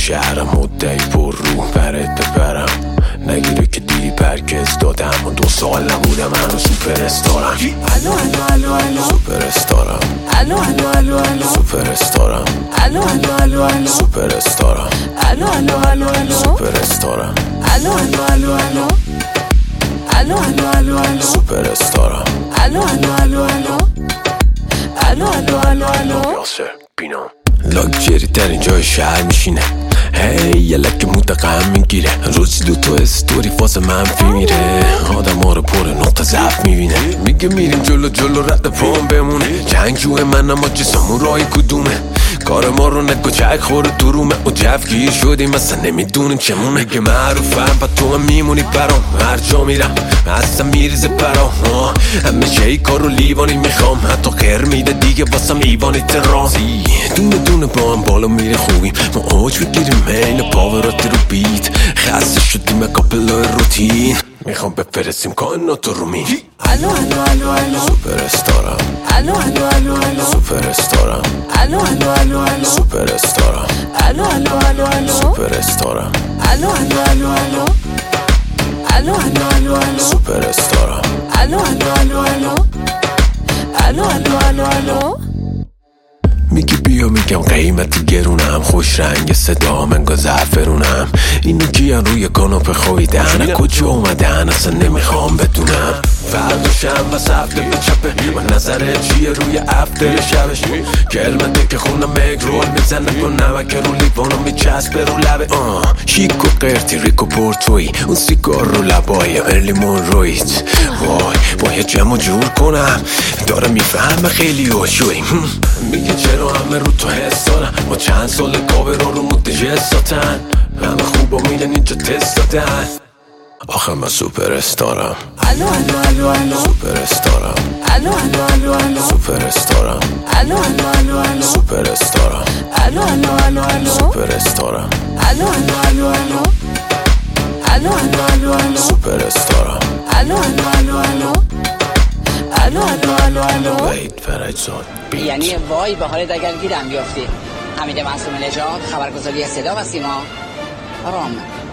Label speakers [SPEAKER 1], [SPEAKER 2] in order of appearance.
[SPEAKER 1] شهرم مدعی پر رو برت ببرم نگیره که دیدی پرکز دادم و 2 سال نبودم هنو سوپر استارم
[SPEAKER 2] الو الو الو الو
[SPEAKER 1] سوپر استارم
[SPEAKER 2] الو الو الو الو
[SPEAKER 1] سوپر استارم
[SPEAKER 2] الو الو الو الو
[SPEAKER 1] سوپر استارم
[SPEAKER 2] الو الو الو الو
[SPEAKER 1] سوپر استارم
[SPEAKER 2] الو الو الو الو الو الو الو الو
[SPEAKER 1] سوپر استارم
[SPEAKER 2] الو الو الو الو الو الو الو الو
[SPEAKER 1] یاسر بینا لاکچری ترین جای شهر میشینه هی یه لکه متقم میگیره روزی 2 تا استوری فاز منفی میره آدم ها رو پر نقطه ضعف میبینه میگه میریم جلو جلو رد پام بمونه جنگجوه من اما جسمون رای کدومه کار ما رو نگو چک خوره تو رومه و جفگیر شدیم اصلا نمیدونیم چمونه میگه معروفم پا تو هم میمونی برام هر جا میرم اصلا میریزه برام همه شی کار رو لیوانی میخوام حتی خیر میده دیگه واسم ایوانی ترازی دونه دونه با هم بالا میره خوبیم ما اوج بگیریم این پاورات رو بیت خسته شدیم کاپلای روتین میخوام بفرستیم کائنات رو می
[SPEAKER 2] الو الو الو الو
[SPEAKER 1] سوپر استارم
[SPEAKER 2] الو الو الو الو
[SPEAKER 1] سوپر استارم
[SPEAKER 2] الو الو الو الو
[SPEAKER 1] سوپر استارم
[SPEAKER 2] الو الو الو الو
[SPEAKER 1] سوپر استارم
[SPEAKER 2] الو الو الو الو الو الو الو الو
[SPEAKER 1] سوپر استارم
[SPEAKER 2] الو الو الو الو الو الو الو الو
[SPEAKER 1] میگی بیا میگم قیمت گرونم خوش رنگ صدا منگا زعفرونم اینو کیان روی کاناپه خویدن کجا اومدن اصلا نمیخوام بدونم فرداشم بس هفته به چپه و نظره چیه روی افتر شبش کلمته که خونم مگرول میزنه با نمک رو لیوانو میچسبه رو لبه شیک و قرتی ریک و پورتوی اون سیگار رو لبای مرلی مونرویت وای باید جمع جور کنم داره میفهمه خیلی هوشوی میگه چرا همه رو تو حس دارن ما چند سال کابه رو متجس دادن همه خوب و میدن اینجا تست دادن آخه من سوپر استارم
[SPEAKER 2] الو الو الو الو
[SPEAKER 1] سوپر استارم
[SPEAKER 2] الو الو الو الو
[SPEAKER 1] سوپر استارم
[SPEAKER 2] الو الو الو الو
[SPEAKER 1] سوپر استارم
[SPEAKER 2] الو الو الو الو
[SPEAKER 1] سوپر استارم
[SPEAKER 2] الو الو الو الو الو الو الو الو
[SPEAKER 1] سوپر استارم
[SPEAKER 2] الو الو الو الو الو الو الو الو
[SPEAKER 1] وید فرجزاد
[SPEAKER 3] یعنی وای به حالت اگر گیرم بیافتی. حمید معصوم نژاد، خبرگزاری صدا و سیما، رام.